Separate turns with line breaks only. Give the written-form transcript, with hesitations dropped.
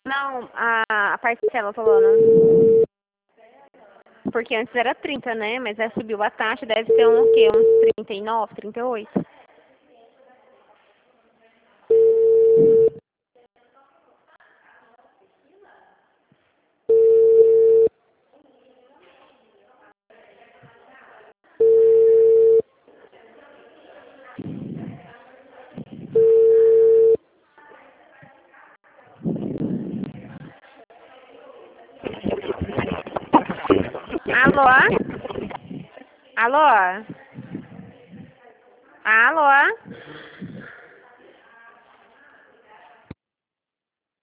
Não, a parcela falando. Porque antes era 30, né? Mas aí subiu a taxa, deve ser um o quê? Uns 39, 38. Alô? Alô? Alô?